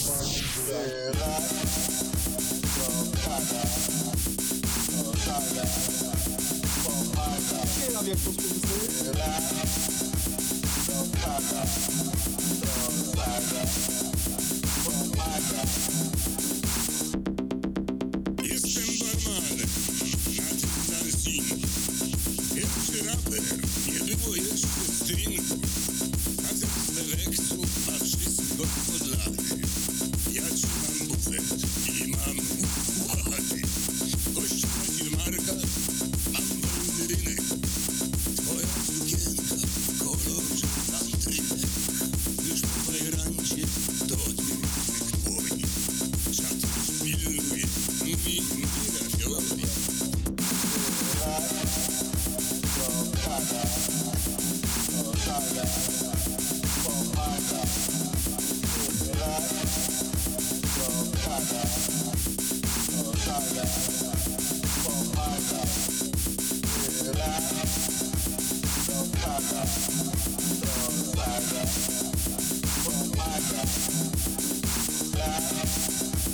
Otwieram jak to skurwysyny. Jestem barmanem na tym dansinie. Pierwszy raper, nie było jeszcze stringu. Facet z Leweksu ma wszystko pod lachy. Ja trzymam bufet i mam układy. Gość na firmarkach, mam wolny rynek. Twoja sukienka w kolorze landrynek. Już po fajrancie to odwyk dłoni. Szatan pilnuje, mówi rafioli.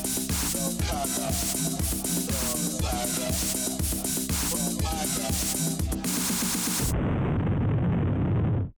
Pomaga.